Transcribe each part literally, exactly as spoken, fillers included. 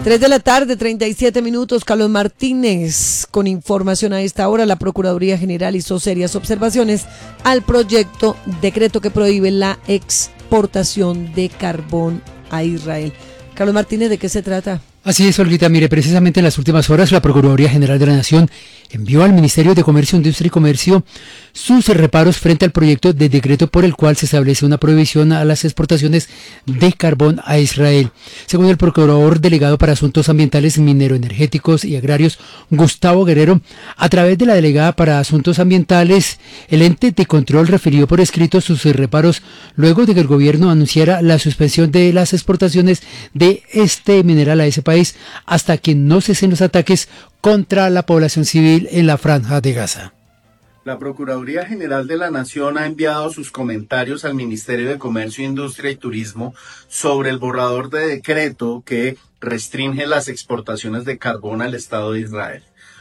Tres de la tarde, treinta y siete minutos. Carlos Martínez, con información a esta hora. La Procuraduría General hizo serias observaciones al proyecto decreto que prohíbe la exportación de carbón a Israel. Carlos Martínez, ¿de qué se trata? Así es, Olguita. Mire, precisamente en las últimas horas la Procuraduría General de la Nación envió al Ministerio de Comercio, Industria y Comercio sus reparos frente al proyecto de decreto por el cual se establece una prohibición a las exportaciones de carbón a Israel. Según el Procurador Delegado para Asuntos Ambientales, Minero-Energéticos y Agrarios, Gustavo Guerrero, a través de la Delegada para Asuntos Ambientales, el ente de control refirió por escrito sus reparos luego de que el gobierno anunciara la suspensión de las exportaciones de este mineral a ese país hasta que no cesen los ataques contra la población civil en la Franja de Gaza. La Procuraduría General de la Nación ha enviado sus comentarios al Ministerio de Comercio, Industria y Turismo sobre el borrador de decreto que restringe las exportaciones de carbón al Estado de Israel.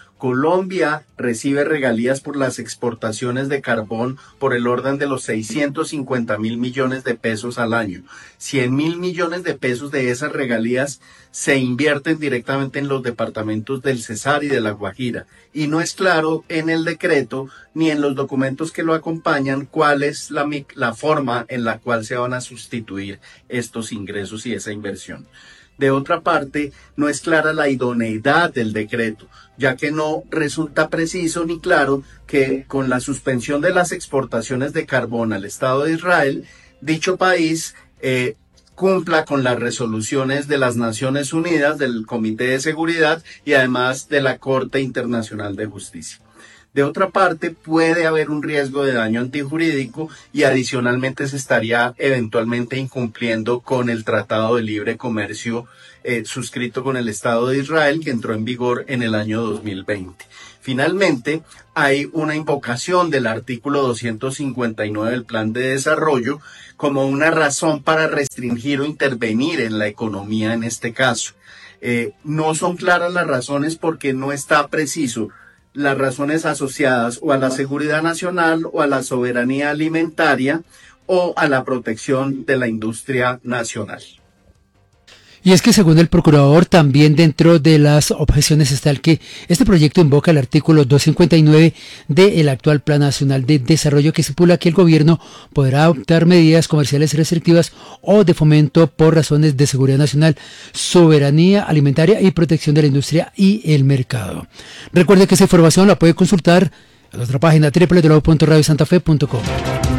Colombia recibe regalías por las exportaciones de carbón por el orden de los seiscientos cincuenta mil millones de pesos al año. cien mil millones de pesos de esas regalías se invierten directamente en los departamentos del Cesar y de La Guajira. Y no es claro en el decreto ni en los documentos que lo acompañan cuál es la, la forma en la cual se van a sustituir estos ingresos y esa inversión. De otra parte, no es clara la idoneidad del decreto, ya que no resulta preciso ni claro que con la suspensión de las exportaciones de carbón al Estado de Israel, dicho país eh, cumpla con las resoluciones de las Naciones Unidas, del Comité de Seguridad y además de la Corte Internacional de Justicia. De otra parte, puede haber un riesgo de daño antijurídico y adicionalmente se estaría eventualmente incumpliendo con el Tratado de Libre Comercio eh, suscrito con el Estado de Israel, que entró en vigor en el año dos mil veinte. Finalmente, hay una invocación del artículo doscientos cincuenta y nueve del Plan de Desarrollo como una razón para restringir o intervenir en la economía en este caso. Eh, no son claras las razones porque no está preciso las razones asociadas o a la seguridad nacional o a la soberanía alimentaria o a la protección de la industria nacional. Y es que según el procurador, también dentro de las objeciones está el que este proyecto invoca el artículo doscientos cincuenta y nueve del actual Plan Nacional de Desarrollo, que estipula que el gobierno podrá adoptar medidas comerciales restrictivas o de fomento por razones de seguridad nacional, soberanía alimentaria y protección de la industria y el mercado. Recuerde que esa información la puede consultar en nuestra página doble u doble u doble u punto radio santa fe punto com.